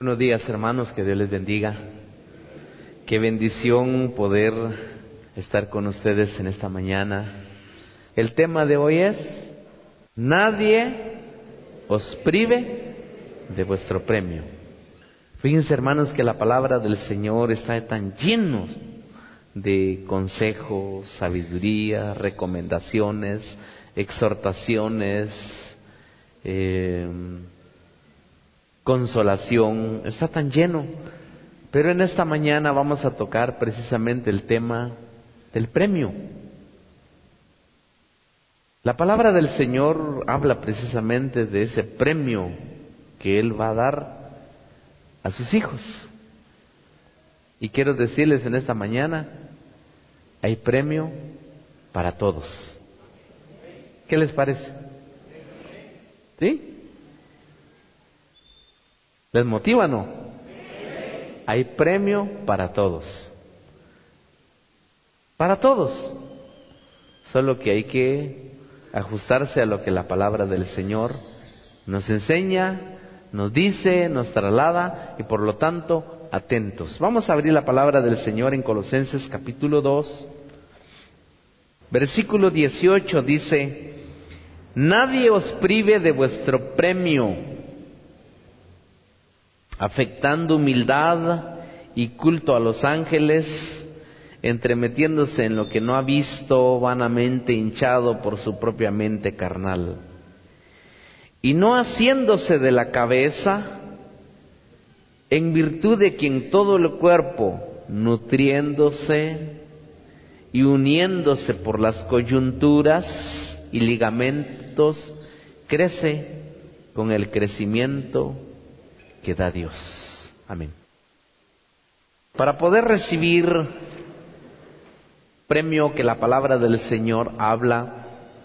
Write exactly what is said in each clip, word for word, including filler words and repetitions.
Buenos días, hermanos, que Dios les bendiga. Qué bendición poder estar con ustedes en esta mañana. El tema de hoy es: nadie os prive de vuestro premio. Fíjense, hermanos, que la palabra del Señor está tan lleno de consejos, sabiduría, recomendaciones, exhortaciones, eh, consolación. Está tan lleno. Pero en esta mañana vamos a tocar precisamente el tema del premio. La palabra del Señor habla precisamente de ese premio que Él va a dar a sus hijos. Y quiero decirles en esta mañana, hay premio para todos. ¿Qué les parece? ¿Sí? ¿Les motiva o no? Hay premio para todos. Para todos. Solo que hay que ajustarse a lo que la palabra del Señor nos enseña, nos dice, nos traslada, y por lo tanto, atentos. Vamos a abrir la palabra del Señor en Colosenses capítulo dos, versículo dieciocho, dice: nadie os prive de vuestro premio, afectando humildad y culto a los ángeles, entremetiéndose en lo que no ha visto, vanamente hinchado por su propia mente carnal, y no haciéndose de la cabeza, en virtud de quien todo el cuerpo, nutriéndose y uniéndose por las coyunturas y ligamentos, crece con el crecimiento que da Dios. Amén. Para poder recibir premio que la palabra del Señor habla,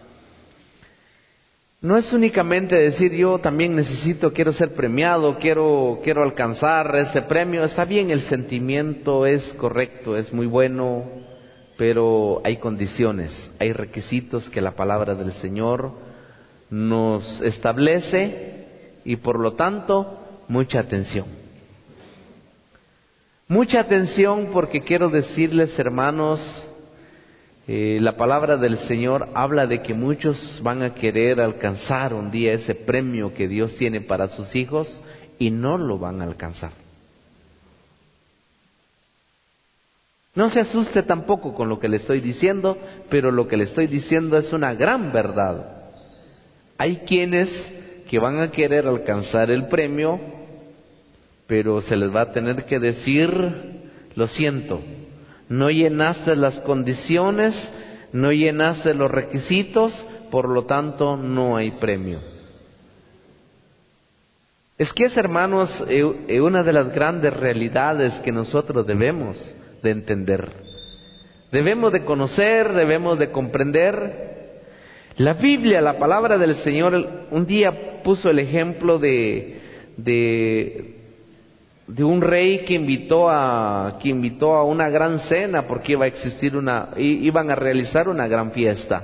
no es únicamente decir yo también necesito, quiero ser premiado, quiero, quiero alcanzar ese premio. Está bien, el sentimiento es correcto, es muy bueno, pero hay condiciones, hay requisitos que la palabra del Señor nos establece, y por lo tanto, mucha atención. Mucha atención, porque quiero decirles, hermanos, eh, la palabra del Señor habla de que muchos van a querer alcanzar un día ese premio que Dios tiene para sus hijos y no lo van a alcanzar. No se asuste tampoco con lo que le estoy diciendo, pero lo que le estoy diciendo es una gran verdad. Hay quienes que van a querer alcanzar el premio, pero se les va a tener que decir: lo siento, no llenaste las condiciones, no llenaste los requisitos, por lo tanto no hay premio. Es que es, hermanos, eh, una de las grandes realidades que nosotros debemos de entender, debemos de conocer, debemos de comprender. La Biblia, la palabra del Señor, un día puso el ejemplo de de de un rey que invitó a que invitó a una gran cena, porque iba a existir una iban a realizar una gran fiesta.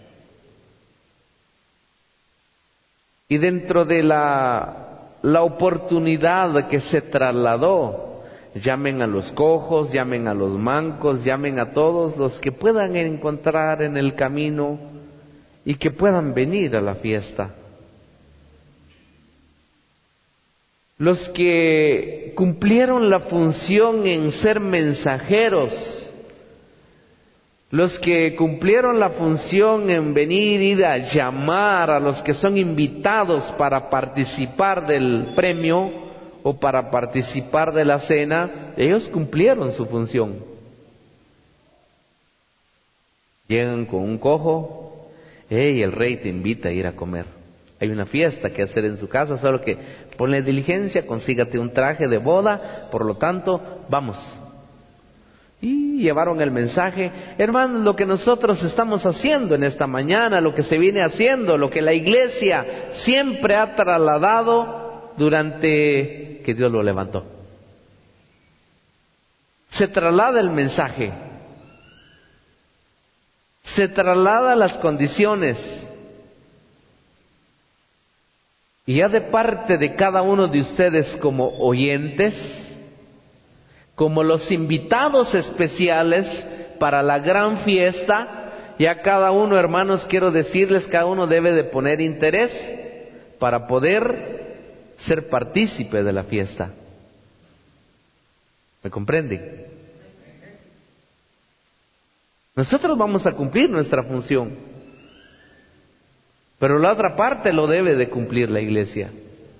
Y dentro de la la oportunidad que se trasladó, llamen a los cojos, llamen a los mancos, llamen a todos los que puedan encontrar en el camino y que puedan venir a la fiesta. Los que cumplieron la función en ser mensajeros, los que cumplieron la función en venir, ir a llamar a los que son invitados para participar del premio o para participar de la cena, ellos cumplieron su función. Llegan con un cojo: hey, el rey te invita a ir a comer. Hay una fiesta que hacer en su casa, solo que ponle diligencia, consígate un traje de boda, por lo tanto, vamos. Y llevaron el mensaje. Hermanos, lo que nosotros estamos haciendo en esta mañana, lo que se viene haciendo, lo que la iglesia siempre ha trasladado durante que Dios lo levantó. Se traslada el mensaje, se traslada las condiciones, Y ya de parte de cada uno de ustedes como oyentes, como los invitados especiales para la gran fiesta, ya cada uno, hermanos, quiero decirles, cada uno debe de poner interés para poder ser partícipe de la fiesta. ¿Me comprenden? Nosotros vamos a cumplir nuestra función, pero la otra parte lo debe de cumplir la iglesia.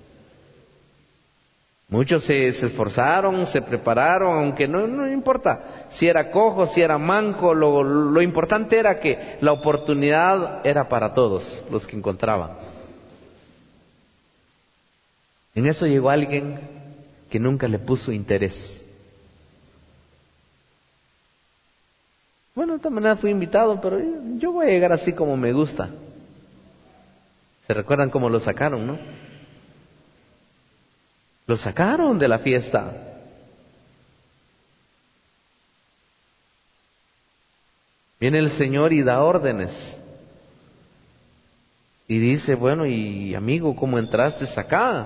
Muchos se, se esforzaron, se prepararon, aunque no, no importa si era cojo, si era manco, lo, lo importante era que la oportunidad era para todos los que encontraban. En eso llegó alguien que nunca le puso interés. Bueno, de esta manera fui invitado, pero yo voy a llegar así como me gusta. ¿Se recuerdan cómo lo sacaron, no? Lo sacaron de la fiesta. Viene el Señor y da órdenes. Y dice, bueno, y amigo, ¿cómo entraste acá?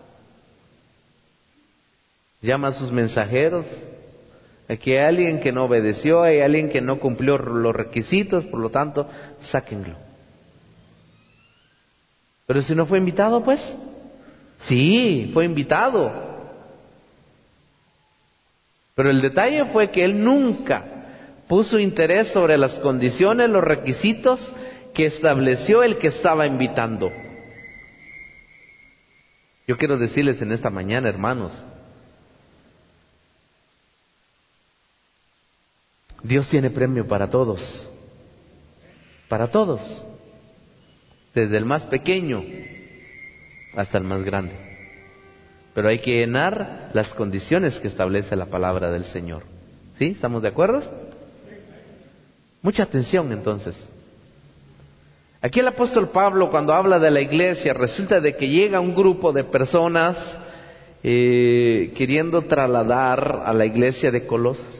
Llama a sus mensajeros. Aquí hay alguien que no obedeció, hay alguien que no cumplió los requisitos, por lo tanto, sáquenlo. Pero si no fue invitado, pues, sí, fue invitado. Pero el detalle fue que él nunca puso interés sobre las condiciones, los requisitos que estableció el que estaba invitando. Yo quiero decirles en esta mañana, hermanos, Dios tiene premio para todos, para todos, desde el más pequeño hasta el más grande. Pero hay que llenar las condiciones que establece la palabra del Señor. ¿Sí? ¿Estamos de acuerdo? Mucha atención entonces. Aquí el apóstol Pablo, cuando habla de la iglesia, resulta de que llega un grupo de personas eh, queriendo trasladar a la iglesia de Colosas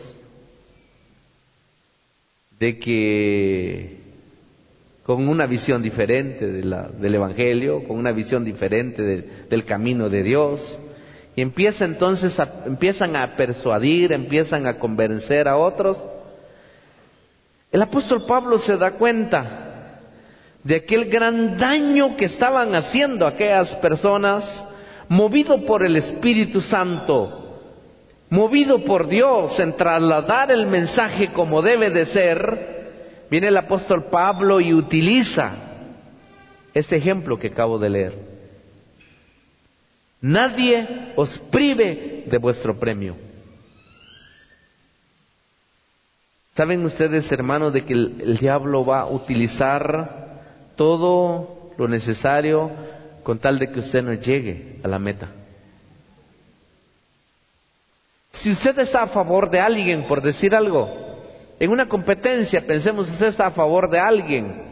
de que con una visión diferente de la, del Evangelio, con una visión diferente de, del camino de Dios, y empieza entonces a, empiezan a persuadir, empiezan a convencer a otros. El apóstol Pablo se da cuenta de aquel gran daño que estaban haciendo aquellas personas, movido por el Espíritu Santo, movido por Dios en trasladar el mensaje como debe de ser. Viene el apóstol Pablo y utiliza este ejemplo que acabo de leer. Nadie os prive de vuestro premio. ¿Saben ustedes, hermanos, de que el, el diablo va a utilizar todo lo necesario con tal de que usted no llegue a la meta? Si usted está a favor de alguien, por decir algo, en una competencia, pensemos, usted está a favor de alguien,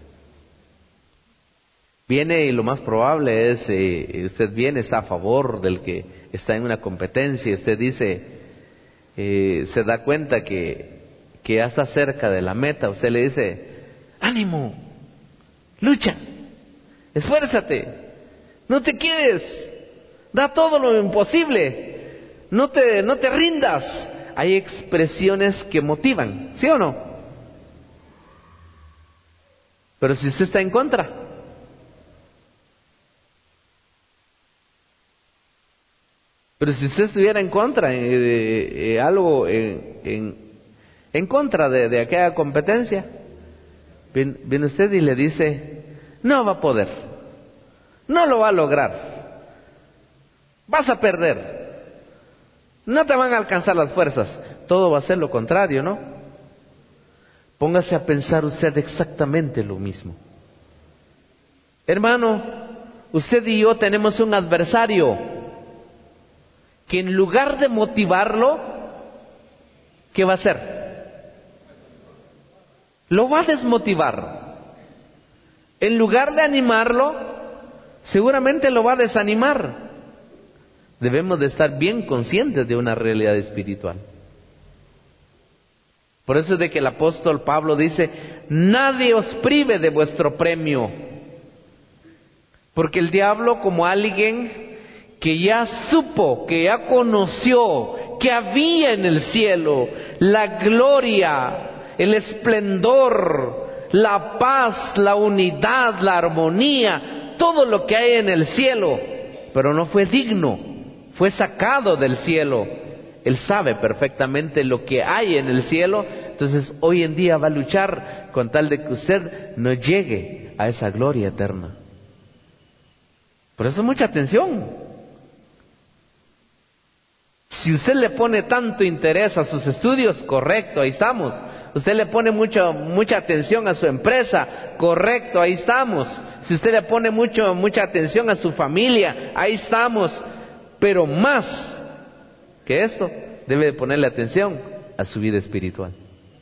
viene y lo más probable es, eh, usted viene, está a favor del que está en una competencia, y usted dice, eh, se da cuenta que, que ya está cerca de la meta, usted le dice, ánimo, lucha, esfuérzate, no te quedes, da todo lo imposible. No te, no te rindas. Hay expresiones que motivan, ¿sí o no? Pero si usted está en contra, pero si usted estuviera en contra de, de, de algo, en, en, en contra de, de aquella competencia, viene, viene usted y le dice, no va a poder, no lo va a lograr, vas a perder. No te van a alcanzar las fuerzas. Todo va a ser lo contrario, ¿no? Póngase a pensar usted exactamente lo mismo. Hermano, usted y yo tenemos un adversario que en lugar de motivarlo, ¿qué va a hacer? Lo va a desmotivar. En lugar de animarlo, seguramente lo va a desanimar. Debemos de estar bien conscientes de una realidad espiritual. Por eso es de que el apóstol Pablo dice, nadie os prive de vuestro premio. Porque el diablo, como alguien que ya supo, que ya conoció, que había en el cielo la gloria, el esplendor, la paz, la unidad, la armonía, todo lo que hay en el cielo, pero no fue digno, fue sacado del cielo. Él sabe perfectamente lo que hay en el cielo, entonces hoy en día va a luchar con tal de que usted no llegue a esa gloria eterna. Por eso mucha atención. Si usted le pone tanto interés a sus estudios, correcto, ahí estamos. Usted le pone mucho, mucha atención a su empresa, correcto, ahí estamos. Si usted le pone mucho, mucha atención a su familia, ahí estamos. Pero más que esto, debe de ponerle atención a su vida espiritual.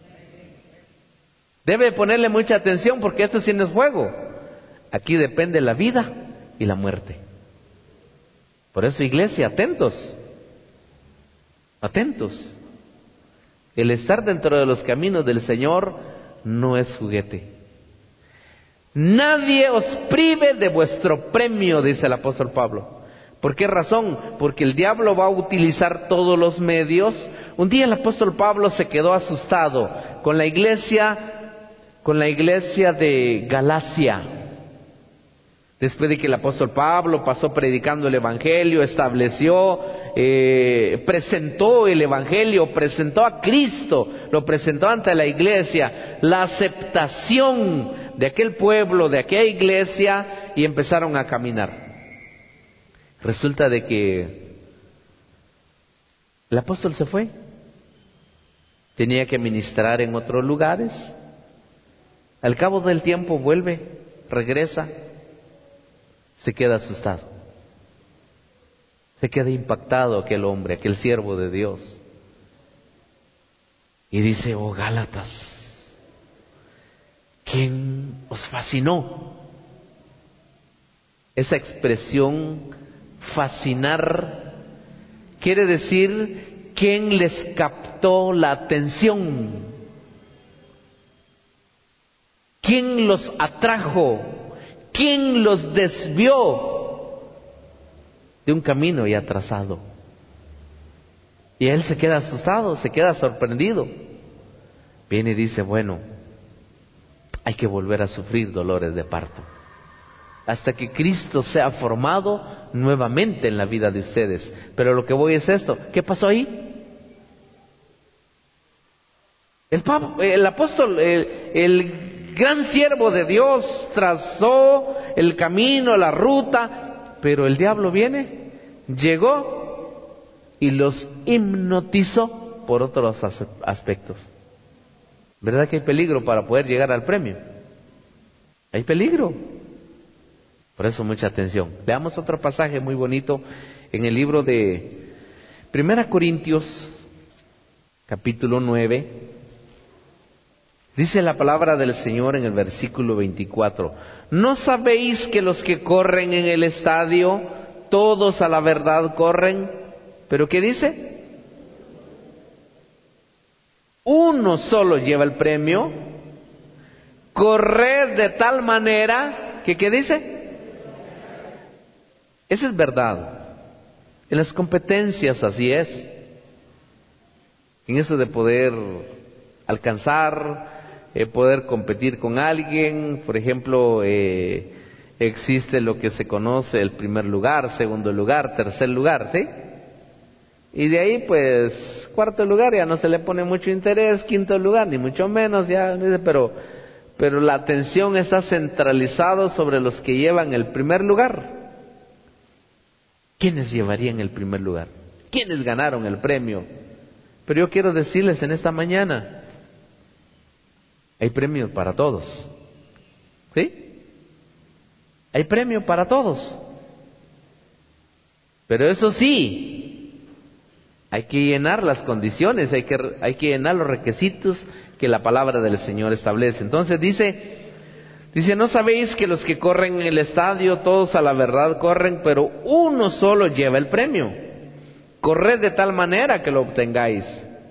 Debe de ponerle mucha atención porque esto sí no es juego. Aquí depende la vida y la muerte. Por eso, iglesia, atentos. Atentos. El estar dentro de los caminos del Señor no es juguete. Nadie os prive de vuestro premio, dice el apóstol Pablo. ¿Por qué razón? Porque el diablo va a utilizar todos los medios. Un día el apóstol Pablo se quedó asustado con la iglesia, con la iglesia de Galacia. Después de que el apóstol Pablo pasó predicando el evangelio, estableció, eh, presentó el evangelio, presentó a Cristo, lo presentó ante la iglesia, la aceptación de aquel pueblo, de aquella iglesia, y empezaron a caminar. Resulta de que el apóstol se fue, tenía que ministrar en otros lugares, al cabo del tiempo vuelve, regresa, se queda asustado, se queda impactado aquel hombre, aquel siervo de Dios, y dice: oh Gálatas, ¿quién os fascinó? Esa expresión fascinar quiere decir ¿quién les captó la atención? ¿Quién los atrajo? ¿Quién los desvió de un camino ya trazado? Y él se queda asustado, se queda sorprendido. Viene y dice: bueno, hay que volver a sufrir dolores de parto hasta que Cristo sea formado nuevamente en la vida de ustedes. Pero lo que voy es esto: ¿qué pasó ahí? El, pap, el apóstol, el, el gran siervo de Dios trazó el camino, la ruta, pero el diablo viene, llegó y los hipnotizó por otros aspectos. ¿Verdad que hay peligro para poder llegar al premio? Hay peligro. Por eso mucha atención. Veamos otro pasaje muy bonito en el libro de Primera Corintios, capítulo nueve. Dice la palabra del Señor en el versículo veinticuatro: ¿no sabéis que los que corren en el estadio, todos a la verdad corren? ¿Pero qué dice? Uno solo lleva el premio. Corred de tal manera que, ¿qué dice? Esa es verdad. En las competencias así es. En eso de poder alcanzar, eh, poder competir con alguien. Por ejemplo, eh, existe lo que se conoce el primer lugar, segundo lugar, tercer lugar, ¿sí? Y de ahí pues cuarto lugar ya no se le pone mucho interés, quinto lugar ni mucho menos, ya, pero, pero la atención está centralizada sobre los que llevan el primer lugar. ¿Quiénes llevarían el primer lugar? ¿Quiénes ganaron el premio? Pero yo quiero decirles en esta mañana, hay premio para todos. ¿Sí? Hay premio para todos. Pero eso sí, hay que llenar las condiciones, hay que, hay que llenar los requisitos que la palabra del Señor establece. Entonces dice... Dice: ¿no sabéis que los que corren en el estadio, todos a la verdad corren, pero uno solo lleva el premio? Corred de tal manera que lo obtengáis.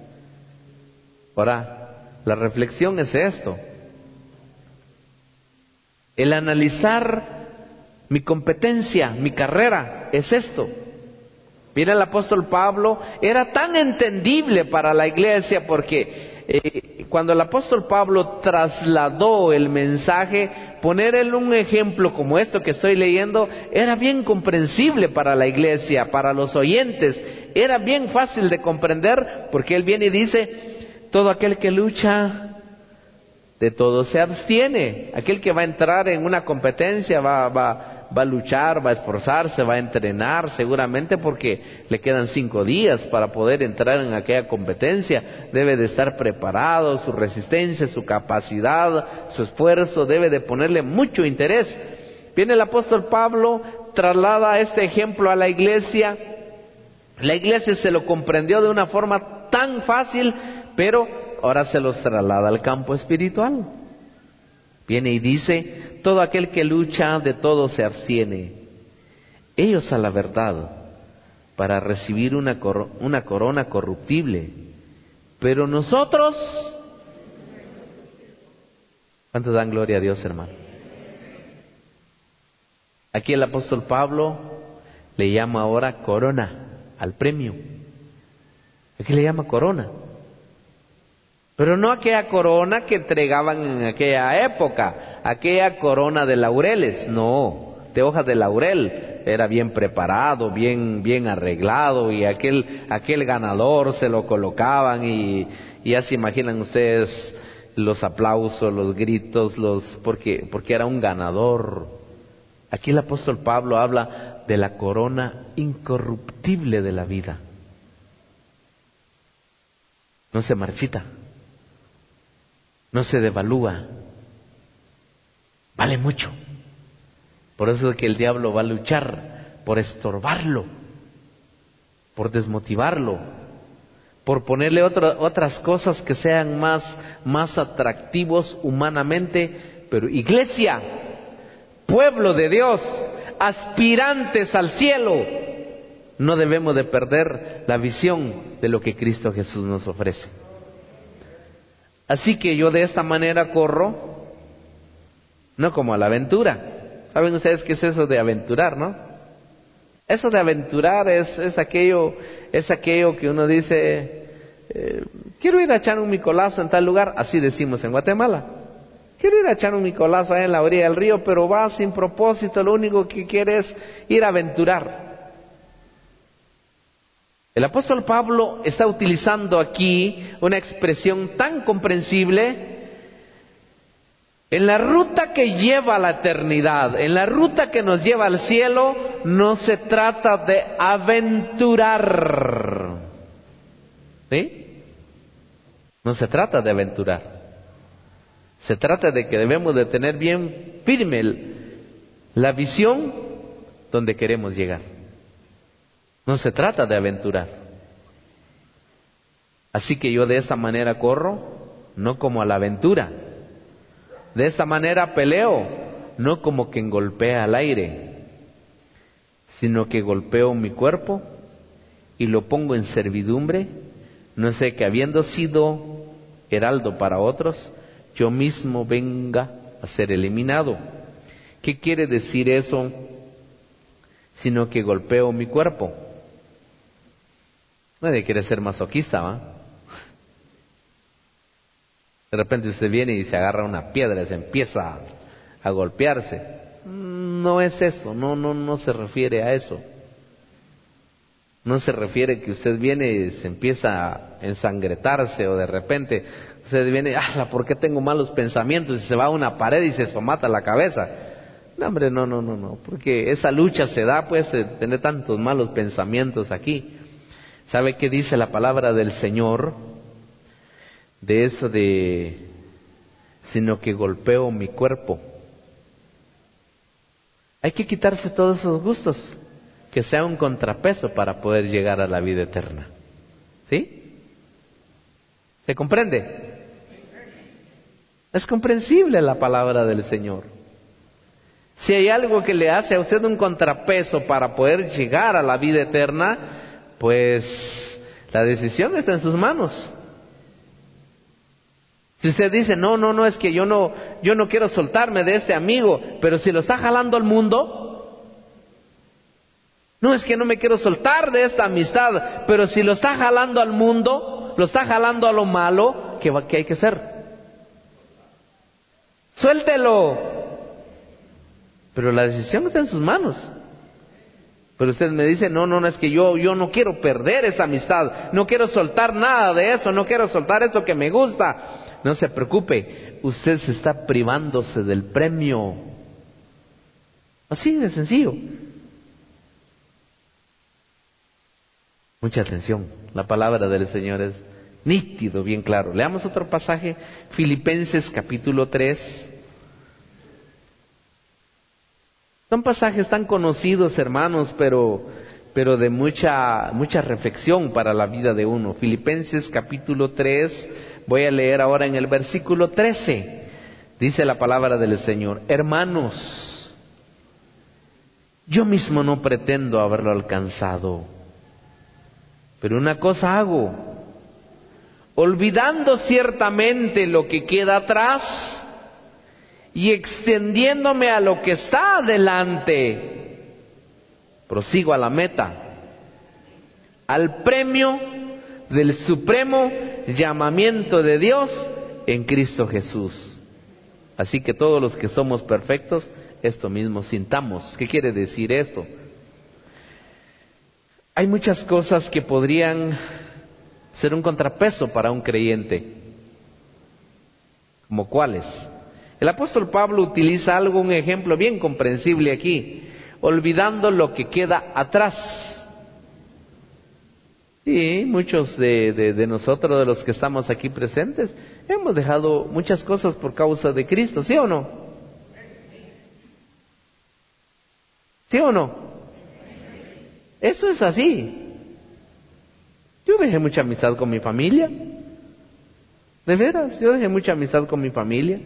Ahora, la reflexión es esto: el analizar Mi competencia, mi carrera es esto. Mira, el apóstol Pablo era tan entendible para la iglesia porque eh, cuando el apóstol Pablo trasladó el mensaje, poner él un ejemplo como esto que estoy leyendo era bien comprensible para la iglesia, para los oyentes. Era bien fácil de comprender porque él viene y dice: todo aquel que lucha, de todo se abstiene. Aquel que va a entrar en una competencia va, va Va a luchar, va a esforzarse, va a entrenar seguramente porque le quedan cinco días para poder entrar en aquella competencia. Debe de estar preparado, su resistencia, su capacidad, su esfuerzo, debe de ponerle mucho interés. Viene el apóstol Pablo, traslada este ejemplo a la iglesia. La iglesia se lo comprendió de una forma tan fácil, pero ahora se los traslada al campo espiritual. Viene y dice: todo aquel que lucha, de todo se abstiene. Ellos a la verdad, para recibir una, cor- una corona corruptible. Pero nosotros... ¿Cuántos dan gloria a Dios, hermano? Aquí el apóstol Pablo le llama ahora corona al premio. Aquí le llama corona. Pero no aquella corona que entregaban en aquella época, aquella corona de laureles, no, de hojas de laurel. Era bien preparado, bien, bien arreglado, y aquel, aquel ganador se lo colocaban y, y ya se imaginan ustedes los aplausos, los gritos, los, porque, porque era un ganador. Aquí el apóstol Pablo habla de la corona incorruptible de la vida. No se marchita. No se devalúa, vale mucho. Por eso es que el diablo va a luchar por estorbarlo, por desmotivarlo, por ponerle otra, otras cosas que sean más, más atractivos humanamente. Pero iglesia, pueblo de Dios, aspirantes al cielo, no debemos de perder la visión de lo que Cristo Jesús nos ofrece. Así que yo de esta manera corro, no como a la aventura. ¿Saben ustedes qué es eso de aventurar, no? Eso de aventurar es, es aquello, es aquello que uno dice, eh, quiero ir a echar un micolazo en tal lugar, así decimos en Guatemala. Quiero ir a echar un micolazo allá en la orilla del río, pero va sin propósito, lo único que quiere es ir a aventurar. El apóstol Pablo está utilizando aquí una expresión tan comprensible. En la ruta que lleva a la eternidad, en la ruta que nos lleva al cielo, no se trata de aventurar. ¿Sí? No se trata de aventurar. Se trata de que debemos de tener bien firme el, la visión donde queremos llegar. No se trata de aventurar. Así que yo de esta manera corro, no como a la aventura. De esta manera peleo, no como quien golpea al aire, sino que golpeo mi cuerpo y lo pongo en servidumbre. No sé que habiendo sido heraldo para otros, yo mismo venga a ser eliminado. ¿Qué quiere decir eso? Sino que golpeo mi cuerpo. Nadie quiere ser masoquista, ¿va? De repente usted viene y se agarra una piedra y se empieza a, a golpearse. No es eso, no, no, no se refiere a eso. No se refiere que usted viene y se empieza a ensangretarse, o de repente usted viene, ah, ¿por qué tengo malos pensamientos? Y se va a una pared y se somata la cabeza. No, hombre, no, no, no, no, porque esa lucha se da, pues, de tener tantos malos pensamientos aquí. ¿Sabe qué dice la palabra del Señor? De eso de, sino que golpeo mi cuerpo. Hay que quitarse todos esos gustos, que sea un contrapeso para poder llegar a la vida eterna. ¿Sí? ¿Se comprende? Es comprensible la palabra del Señor. Si hay algo que le hace a usted un contrapeso para poder llegar a la vida eterna, pues la decisión está en sus manos. Si usted dice, no, no, no, es que yo no, yo no quiero soltarme de este amigo, pero si lo está jalando al mundo, No, es que no me quiero soltar de esta amistad, pero si lo está jalando al mundo, lo está jalando a lo malo, ¿qué, va, qué hay que hacer? Suéltelo. Pero la decisión está en sus manos. Pero usted me dice, no, no, no, es que yo, yo no quiero perder esa amistad, no quiero soltar nada de eso, no quiero soltar esto que me gusta. No se preocupe, usted se está privándose del premio. Así de sencillo. Mucha atención, la palabra del Señor es nítido, bien claro. Leamos otro pasaje, Filipenses capítulo tres. Son pasajes tan conocidos, hermanos, pero, pero de mucha, mucha reflexión para la vida de uno. Filipenses capítulo tres, voy a leer ahora en el versículo trece. Dice la palabra del Señor: hermanos, yo mismo no pretendo haberlo alcanzado, pero una cosa hago, olvidando ciertamente lo que queda atrás y extendiéndome a lo que está adelante, prosigo a la meta, al premio del supremo llamamiento de Dios en Cristo Jesús. Así que todos los que somos perfectos, esto mismo sintamos. ¿Qué quiere decir esto? Hay muchas cosas que podrían ser un contrapeso para un creyente. ¿Como cuáles? El apóstol Pablo utiliza algo, un ejemplo bien comprensible aquí, olvidando lo que queda atrás. Y muchos de, de, de nosotros, de los que estamos aquí presentes, hemos dejado muchas cosas por causa de Cristo, ¿sí o no? ¿Sí o no? Eso es así. Yo dejé mucha amistad con mi familia. De veras, yo dejé mucha amistad con mi familia.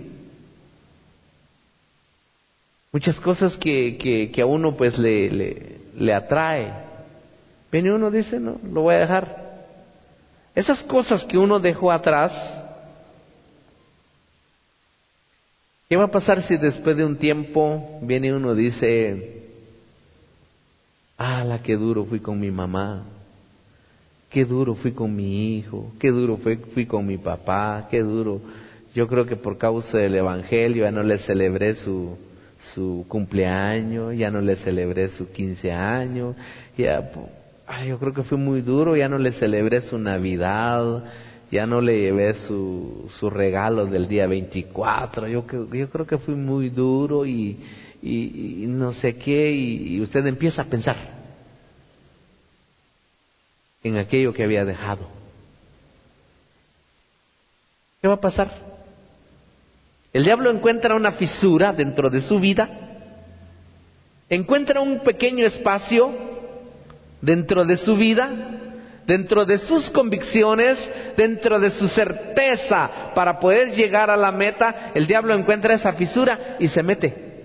Muchas cosas que, que, que a uno pues le, le, le atrae. Viene uno y dice, no, lo voy a dejar. Esas cosas que uno dejó atrás, ¿qué va a pasar si después de un tiempo viene uno y dice, ah, la qué duro fui con mi mamá, qué duro fui con mi hijo, qué duro fui, fui con mi papá, qué duro. Yo creo que por causa del Evangelio ya no le celebré su... su cumpleaños, ya no le celebré su quince años, ya, ay, yo creo que fui muy duro, ya no le celebré su Navidad, ya no le llevé su, su regalo del día veinticuatro, yo, yo creo que fui muy duro y, y, y no sé qué, y, y usted empieza a pensar en aquello que había dejado. ¿Qué va a pasar? El diablo encuentra una fisura dentro de su vida, encuentra un pequeño espacio dentro de su vida, dentro de sus convicciones, dentro de su certeza para poder llegar a la meta. El diablo encuentra esa fisura y se mete.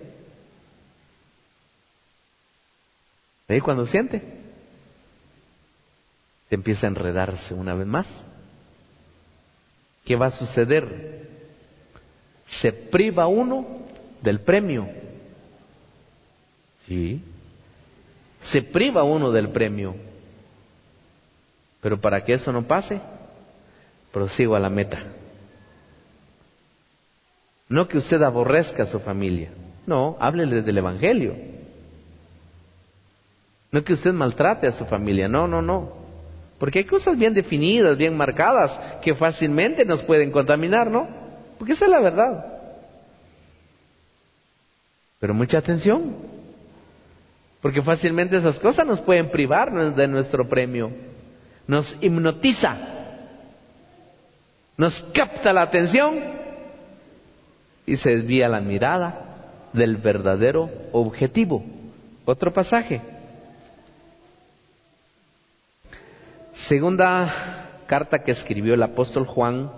¿Ve cuando siente? Empieza a enredarse una vez más. ¿Qué va a suceder? Se priva uno del premio. Sí. Se priva uno del premio. Pero para que eso no pase, prosigo a la meta. No que usted aborrezca a su familia. No, háblele del Evangelio. No que usted maltrate a su familia. No, no, no. Porque hay cosas bien definidas, bien marcadas, que fácilmente nos pueden contaminar, ¿no? Porque esa es la verdad. Pero mucha atención, porque fácilmente esas cosas nos pueden privar de nuestro premio. Nos hipnotiza, nos capta la atención y se desvía la mirada del verdadero objetivo. Otro pasaje. Segunda carta que escribió el apóstol Juan.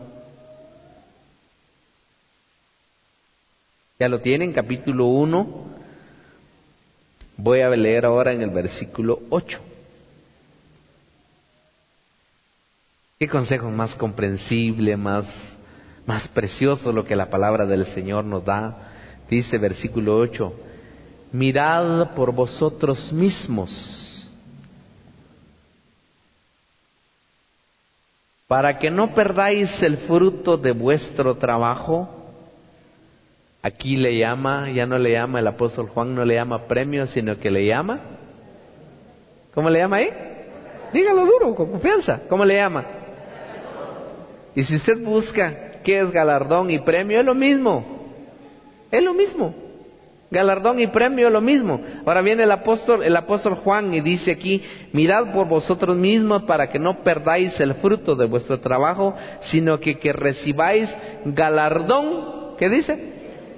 Ya lo tienen, capítulo uno. Voy a leer ahora en el versículo ocho. Qué consejo más comprensible, más, más precioso lo que la palabra del Señor nos da. Dice versículo ocho: mirad por vosotros mismos para que no perdáis el fruto de vuestro trabajo. Aquí le llama, ya no le llama, el apóstol Juan no le llama premio, sino que le llama, ¿cómo le llama ahí? Dígalo duro, con confianza, ¿cómo le llama? Y si usted busca qué es galardón y premio, es lo mismo, es lo mismo. Galardón y premio es lo mismo. Ahora viene el apóstol, el apóstol Juan y dice aquí: mirad por vosotros mismos para que no perdáis el fruto de vuestro trabajo, sino que, que recibáis galardón. ¿Qué dice?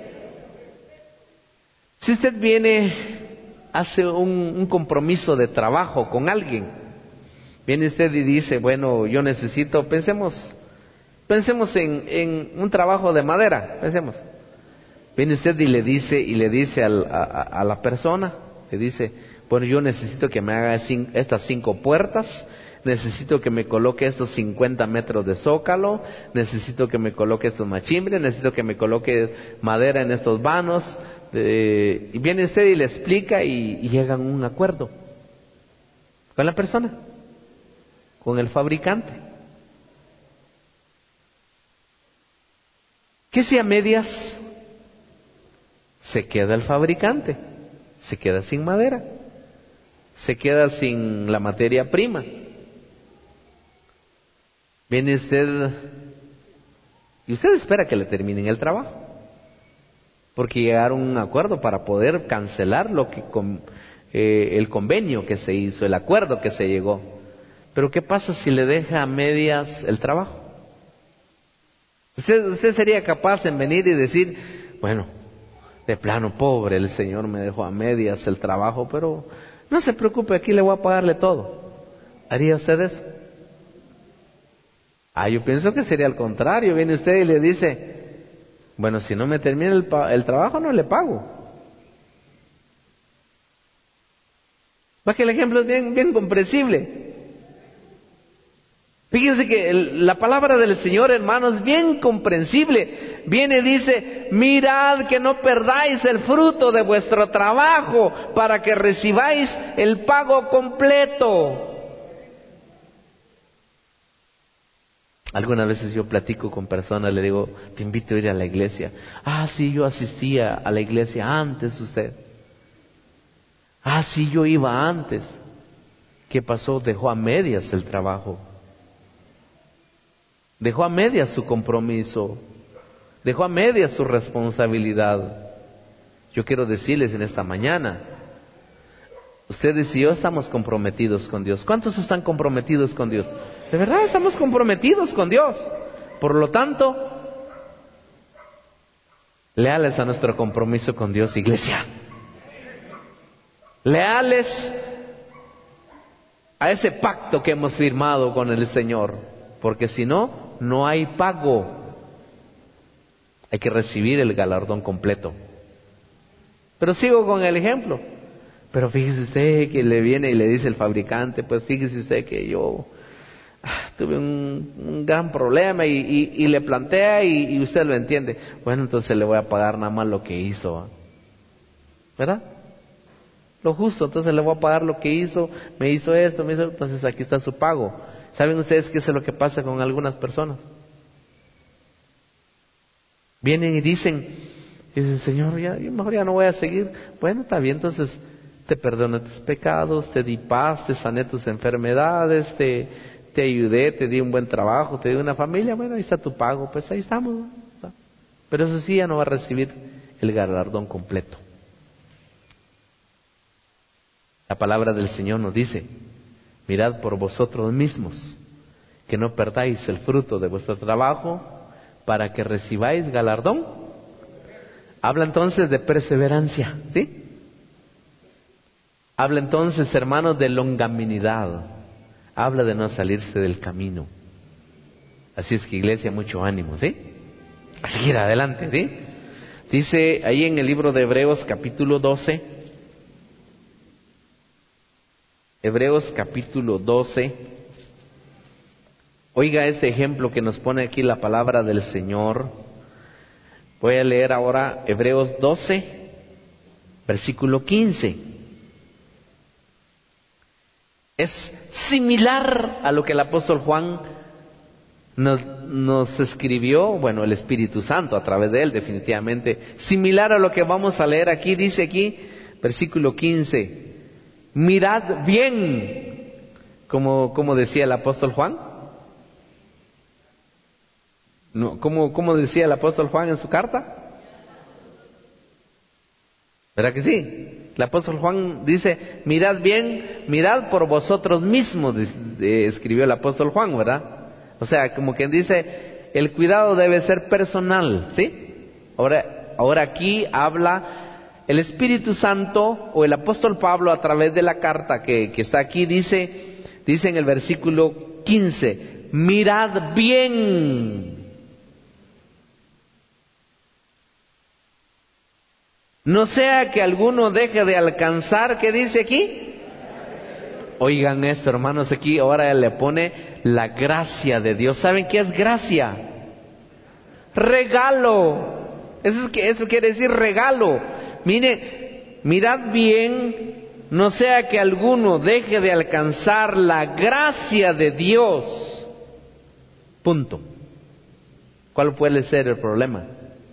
Si usted viene, hace un, un compromiso de trabajo con alguien, viene usted y dice: bueno, yo necesito, pensemos, pensemos en, en un trabajo de madera, pensemos. Viene usted y le dice, y le dice al, a, a la persona, le dice: bueno, yo necesito que me haga cinco, estas cinco puertas, necesito que me coloque estos cincuenta metros de zócalo, necesito que me coloque estos machimbres, necesito que me coloque madera en estos vanos, eh, y viene usted y le explica y, y llegan a un acuerdo con la persona, con el fabricante. ¿Qué si a medias se queda el fabricante? Se queda sin madera, se queda sin la materia prima. Viene usted y usted espera que le terminen el trabajo, porque llegaron a un acuerdo para poder cancelar lo que con, eh, el convenio que se hizo, el acuerdo que se llegó. Pero ¿qué pasa si le deja a medias el trabajo? Usted, usted sería capaz en venir y decir: bueno, de plano, pobre, el Señor me dejó a medias el trabajo, pero no se preocupe, aquí le voy a pagarle todo. ¿Haría usted eso? Ah, yo pienso que sería al contrario. Viene usted y le dice: bueno, si no me termina el, el trabajo, no le pago. Va que el ejemplo es bien, bien comprensible. Fíjense que el, la palabra del Señor, hermanos, es bien comprensible. Viene y dice: mirad que no perdáis el fruto de vuestro trabajo, para que recibáis el pago completo. Algunas veces yo platico con personas, le digo: te invito a ir a la iglesia. Ah, sí, yo asistía a la iglesia antes usted. Ah, sí, yo iba antes. ¿Qué pasó? Dejó a medias el trabajo. Dejó a medias su compromiso. Dejó a medias su responsabilidad. Yo quiero decirles en esta mañana, ustedes y yo estamos comprometidos con Dios. ¿Cuántos están comprometidos con Dios? De verdad estamos comprometidos con Dios. Por lo tanto, leales a nuestro compromiso con Dios, iglesia. Leales a ese pacto que hemos firmado con el Señor. Porque si no, no hay pago. Hay que recibir el galardón completo. Pero sigo con el ejemplo. Pero fíjese usted que le viene y le dice el fabricante: pues fíjese usted que yo ah, tuve un, un gran problema y, y, y le plantea y, y usted lo entiende. Bueno, entonces le voy a pagar nada más lo que hizo, ¿verdad? Lo justo, entonces le voy a pagar lo que hizo, me hizo esto, me hizo, entonces aquí está su pago. ¿Saben ustedes qué es lo que pasa con algunas personas? Vienen y dicen, dicen: Señor, ya, yo mejor ya no voy a seguir. Bueno, está bien, entonces te perdoné tus pecados, te di paz, te sané tus enfermedades, te, te ayudé, te di un buen trabajo, te di una familia. Bueno, ahí está tu pago, pues ahí estamos, ¿no? Pero eso sí, ya no va a recibir el galardón completo. La palabra del Señor nos dice: mirad por vosotros mismos, que no perdáis el fruto de vuestro trabajo, para que recibáis galardón. Habla entonces de perseverancia, ¿sí? Habla entonces, hermanos, de longanimidad. Habla de no salirse del camino. Así es que, iglesia, mucho ánimo, ¿sí? A seguir adelante, ¿sí? Dice ahí en el libro de Hebreos capítulo doce, Hebreos capítulo doce, oiga este ejemplo que nos pone aquí la palabra del Señor. Voy a leer ahora Hebreos doce, versículo quince. Es similar a lo que el apóstol Juan nos, nos escribió, bueno, el Espíritu Santo a través de él, definitivamente, similar a lo que vamos a leer aquí. Dice aquí, versículo quince, mirad bien, como, como decía el apóstol Juan. No, ¿cómo, ¿Cómo decía el apóstol Juan en su carta? ¿Verdad que sí? El apóstol Juan dice, mirad bien, mirad por vosotros mismos, escribió el apóstol Juan, ¿verdad? O sea, como quien dice, el cuidado debe ser personal, ¿sí? Ahora, ahora aquí habla el Espíritu Santo, o el apóstol Pablo a través de la carta que, que está aquí, dice, dice en el versículo quince, mirad bien. No sea que alguno deje de alcanzar, ¿qué dice aquí? Oigan esto, hermanos, aquí ahora él le pone la gracia de Dios. ¿Saben qué es gracia? Regalo. Eso, es que, eso quiere decir regalo. Mire, mirad bien, no sea que alguno deje de alcanzar la gracia de Dios. Punto. ¿Cuál puede ser el problema?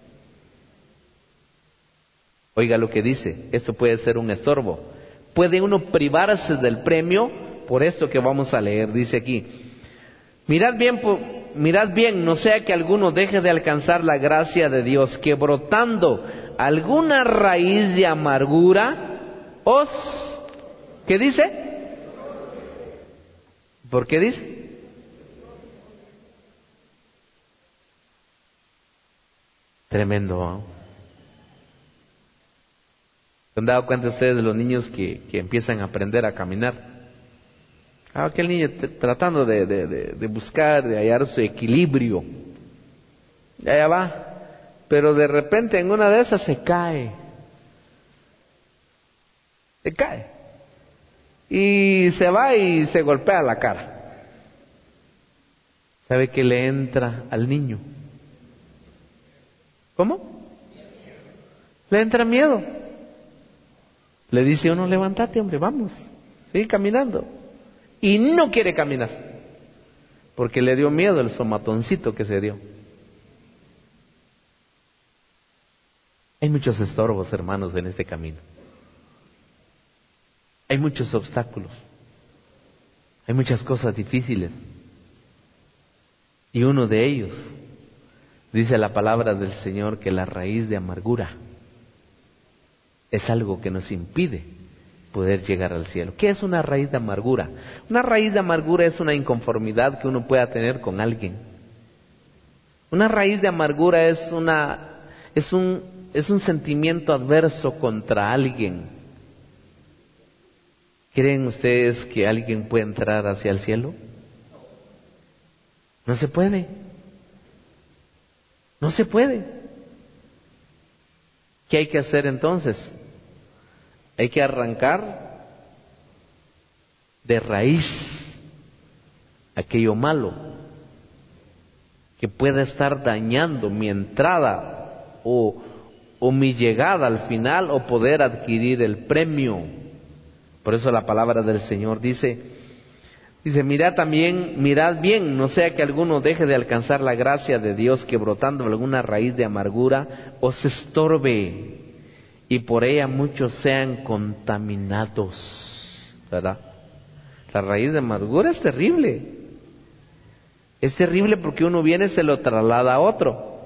Oiga lo que dice, esto puede ser un estorbo. Puede uno privarse del premio por esto que vamos a leer, dice aquí. Mirad bien, mirad bien, no sea que alguno deje de alcanzar la gracia de Dios, que brotando alguna raíz de amargura, os, ¿qué dice? ¿Por qué dice? Tremendo, ¿no? ¿Se han dado cuenta ustedes de los niños que, que empiezan a aprender a caminar? Ah, aquel niño t- tratando de, de, de, de buscar, de hallar su equilibrio. Y allá va. Pero de repente en una de esas se cae. Se cae. Y se va y se golpea la cara. ¿Sabe qué le entra al niño? ¿Cómo? Le entra miedo. Le dice uno, levántate, hombre, vamos, sigue caminando. Y no quiere caminar, porque le dio miedo el somatoncito que se dio. Hay muchos estorbos, hermanos, en este camino. Hay muchos obstáculos. Hay muchas cosas difíciles. Y uno de ellos, dice la palabra del Señor, que la raíz de amargura es algo que nos impide poder llegar al cielo. ¿Qué es una raíz de amargura? Una raíz de amargura es una inconformidad que uno pueda tener con alguien. Una raíz de amargura es una es un es un sentimiento adverso contra alguien. ¿Creen ustedes que alguien puede entrar hacia el cielo? No se puede. No se puede. ¿Qué hay que hacer entonces? Hay que arrancar de raíz aquello malo que pueda estar dañando mi entrada o, o mi llegada al final, o poder adquirir el premio. Por eso la palabra del Señor dice, dice, mirad también, mirad bien, no sea que alguno deje de alcanzar la gracia de Dios, que brotando alguna raíz de amargura os estorbe, y por ella muchos sean contaminados. ¿Verdad? La raíz de amargura es terrible. Es terrible porque uno viene y se lo traslada a otro.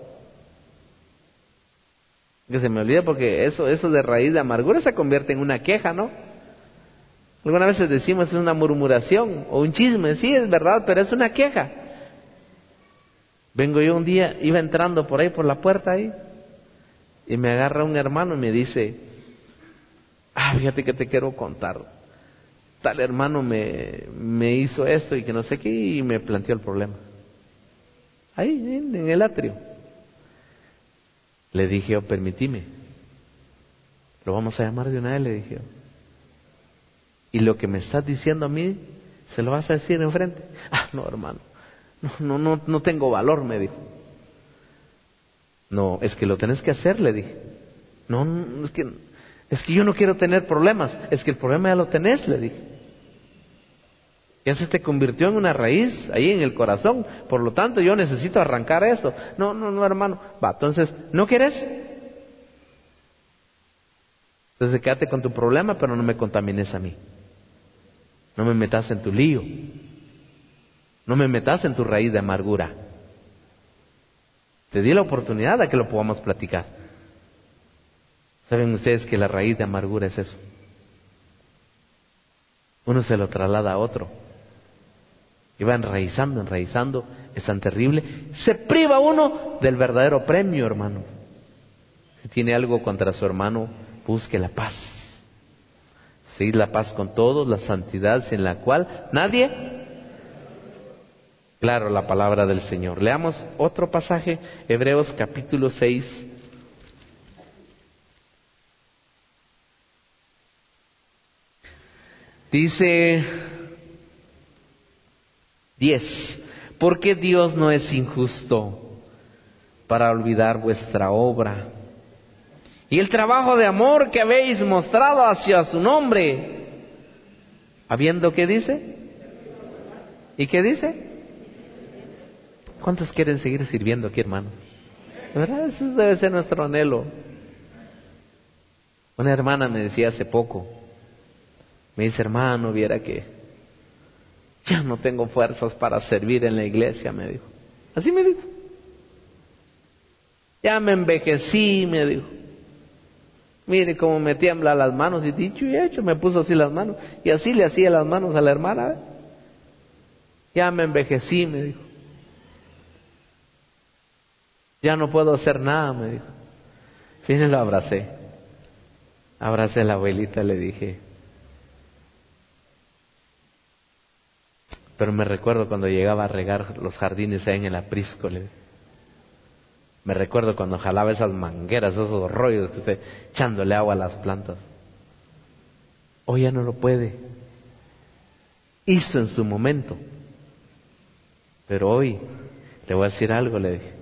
Que se me olvida, porque eso, eso de raíz de amargura se convierte en una queja, ¿no? Algunas veces decimos es una murmuración o un chisme, sí es verdad, pero es una queja. Vengo yo un día, iba entrando por ahí por la puerta ahí, y me agarra un hermano y me dice, ah, fíjate que te quiero contar, tal hermano me, me hizo esto y que no sé qué, y me planteó el problema. Ahí, en, en el atrio. Le dije yo, permitime, lo vamos a llamar de una vez, le dije yo. Y lo que me estás diciendo a mí, ¿se lo vas a decir enfrente? Ah, no, hermano, no, no, no, no tengo valor, me dijo. No, es que lo tenés que hacer, le dije. No, no, es que, es que yo no quiero tener problemas. Es que el problema ya lo tenés, le dije. Ya se te convirtió en una raíz ahí en el corazón. Por lo tanto, yo necesito arrancar esto. No, no, no, hermano. Va, entonces, ¿no quieres? Entonces quédate con tu problema, pero no me contamines a mí. No me metas en tu lío. No me metas en tu raíz de amargura. Te di la oportunidad de que lo podamos platicar. ¿Saben ustedes que la raíz de amargura es eso? Uno se lo traslada a otro. Y va enraizando, enraizando. Es tan terrible. Se priva uno del verdadero premio, hermano. Si tiene algo contra su hermano, busque la paz. Seguir la paz con todos, la santidad sin la cual nadie... Claro, la palabra del Señor. Leamos otro pasaje, Hebreos capítulo seis. Dice diez. Porque Dios no es injusto para olvidar vuestra obra y el trabajo de amor que habéis mostrado hacia su nombre, habiendo, ¿qué dice? ¿Y qué dice? ¿Cuántos quieren seguir sirviendo aquí, hermano? ¿Verdad? Eso debe ser nuestro anhelo. Una hermana me decía hace poco, me dice, hermano, viera que ya no tengo fuerzas para servir en la iglesia, me dijo. Así me dijo. Ya me envejecí, me dijo. Mire cómo me tiembla las manos, y dicho y hecho, me puso así las manos, y así le hacía las manos a la hermana. ¿eh? Ya me envejecí, me dijo. Ya no puedo hacer nada, me dijo. Fíjense, lo abracé. Abracé a la abuelita, le dije. Pero me recuerdo cuando llegaba a regar los jardines ahí en el aprisco, le dije. Me recuerdo cuando jalaba esas mangueras, esos rollos que usted echándole agua a las plantas. Hoy ya no lo puede. Hizo en su momento. Pero hoy, le voy a decir algo, le dije.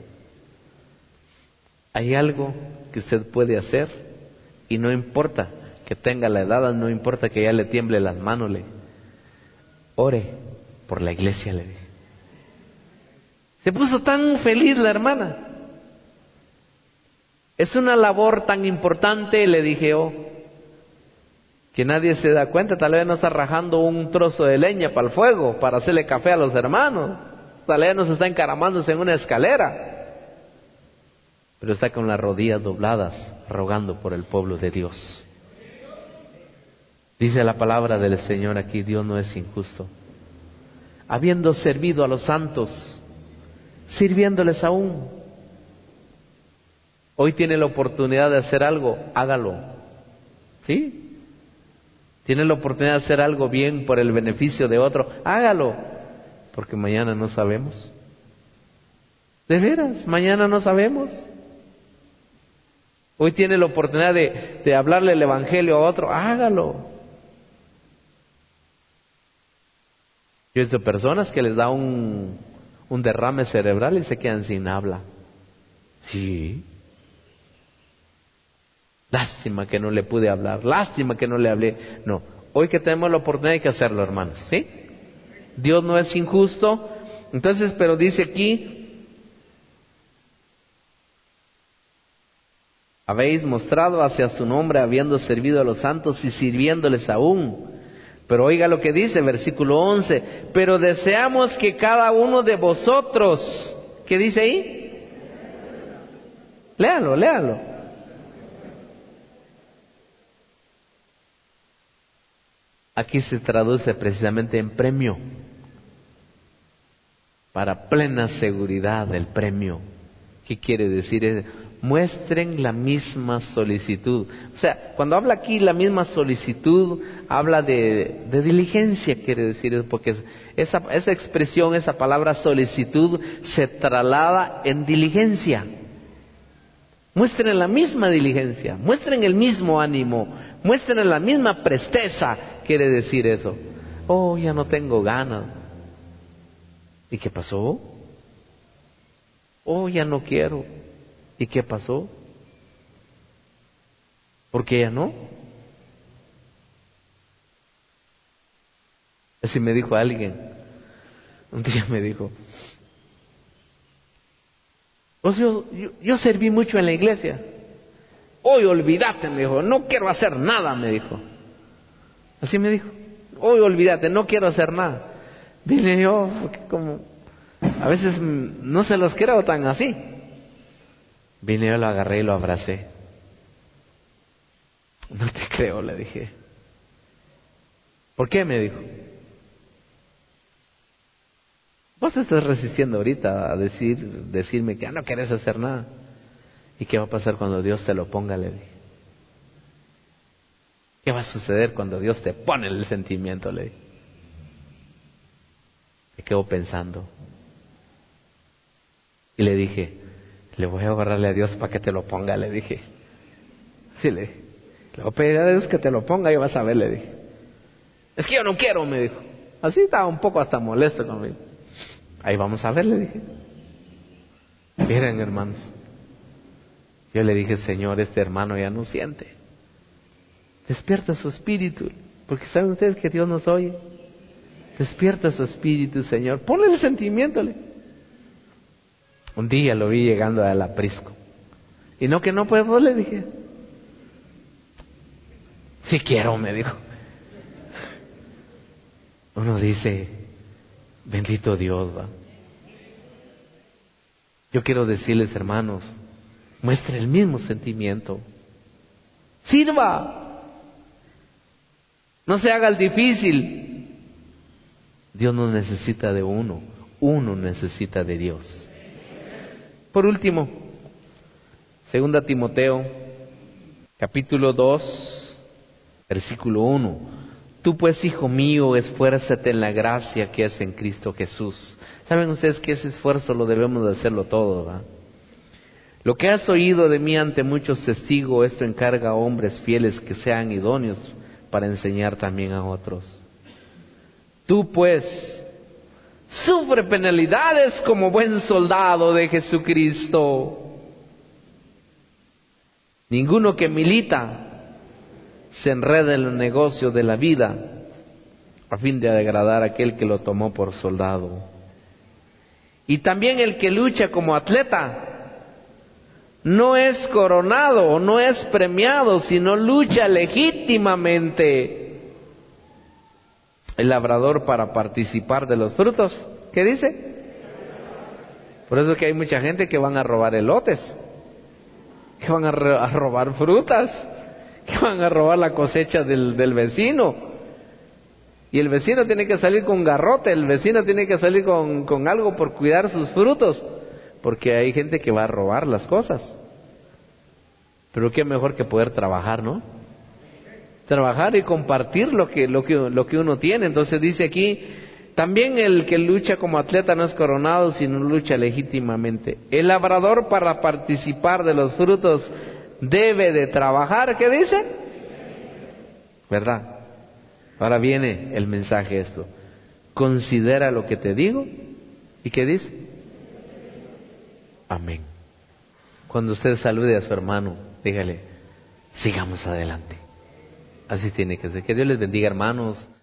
Hay algo que usted puede hacer y no importa que tenga la edad, no importa que ya le tiemble las manos, le dije. Ore por la iglesia, le dije. Se puso tan feliz la hermana. Es una labor tan importante, le dije yo, que nadie se da cuenta. Tal vez no está rajando un trozo de leña para el fuego, para hacerle café a los hermanos. Tal vez no se está encaramándose en una escalera. Pero está con las rodillas dobladas, rogando por el pueblo de Dios. Dice la palabra del Señor aquí, Dios no es injusto. Habiendo servido a los santos, sirviéndoles aún. Hoy tiene la oportunidad de hacer algo, hágalo. ¿Sí? Tiene la oportunidad de hacer algo bien por el beneficio de otro, hágalo. Porque mañana no sabemos. De veras, mañana no sabemos. Hoy tiene la oportunidad de, de hablarle el evangelio a otro, hágalo. Yo he visto personas que les da un, un derrame cerebral y se quedan sin habla. Sí. Lástima que no le pude hablar, lástima que no le hablé. No, hoy que tenemos la oportunidad hay que hacerlo, hermanos, ¿sí? Dios no es injusto. Entonces, pero dice aquí, habéis mostrado hacia su nombre, habiendo servido a los santos y sirviéndoles aún. Pero oiga lo que dice, versículo once. Pero deseamos que cada uno de vosotros, ¿qué dice ahí? Léalo, léalo. Aquí se traduce precisamente en premio. Para plena seguridad del premio. ¿Qué quiere decir? Es, muestren la misma solicitud. O sea, cuando habla aquí la misma solicitud, habla de, de diligencia, quiere decir, porque esa, esa expresión, esa palabra solicitud, se traslada en diligencia. Muestren la misma diligencia, muestren el mismo ánimo, muestren la misma presteza, quiere decir eso. Oh, ya no tengo ganas. ¿Y qué pasó? Oh, ya no quiero. ¿Y qué pasó? ¿Por qué ya no? Así me dijo alguien. Un día me dijo, pues yo, yo, yo serví mucho en la iglesia. Hoy olvídate, me dijo, no quiero hacer nada, me dijo. Así me dijo, hoy olvídate, no quiero hacer nada. Vine yo, porque como a veces no se los creo tan así. Vine yo, lo agarré y lo abracé. No te creo, le dije. ¿Por qué? Me dijo. Vos te estás resistiendo ahorita a decir, decirme que ya no querés hacer nada. ¿Y qué va a pasar cuando Dios te lo ponga? Le dije. ¿Qué va a suceder cuando Dios te pone el sentimiento? Le dije. Me quedo pensando. Y le dije, le voy a agarrarle a Dios para que te lo ponga, le dije. Sí, le dije. Le voy a pedir a Dios que te lo ponga y vas a ver, le dije. Es que yo no quiero, me dijo. Así estaba un poco hasta molesto conmigo. Ahí vamos a ver, le dije. Miren, hermanos. Yo le dije, Señor, este hermano ya no siente. Despierta su espíritu. Porque saben ustedes que Dios nos oye. Despierta su espíritu, Señor. Ponle el sentimiento. Le. Un día lo vi llegando al aprisco. Y no que no puedo, le dije. Si quiero, me dijo. Uno dice, bendito Dios, va. Yo quiero decirles, hermanos, muestre el mismo sentimiento. Sirva. No se haga el difícil. Dios no necesita de uno, uno necesita de Dios. Por último, segunda Timoteo, capítulo dos, versículo uno. Tú pues, hijo mío, esfuérzate en la gracia que es en Cristo Jesús. ¿Saben ustedes que ese esfuerzo lo debemos de hacerlo todo, ¿verdad? Lo que has oído de mí ante muchos testigos, esto encarga a hombres fieles que sean idóneos para enseñar también a otros. Tú pues, sufre penalidades como buen soldado de Jesucristo. Ninguno que milita se enreda en el negocio de la vida a fin de agradar a aquel que lo tomó por soldado. Y también el que lucha como atleta no es coronado o no es premiado, sino lucha legítimamente. El labrador para participar de los frutos, ¿qué dice? Por eso es que hay mucha gente que van a robar elotes, que van a, a robar frutas, que van a robar la cosecha del, del vecino. Y el vecino tiene que salir con garrote, el vecino tiene que salir con, con algo por cuidar sus frutos, porque hay gente que va a robar las cosas. Pero qué mejor que poder trabajar, ¿no? Trabajar y compartir lo que, lo que, lo que uno tiene. Entonces dice aquí, también el que lucha como atleta no es coronado, sino lucha legítimamente. El labrador para participar de los frutos debe de trabajar, ¿qué dice? ¿Verdad? Ahora viene el mensaje esto. Considera lo que te digo. ¿Y qué dice? Amén. Cuando usted salude a su hermano, dígale, sigamos adelante. Así tiene que ser. Que Dios les bendiga, hermanos.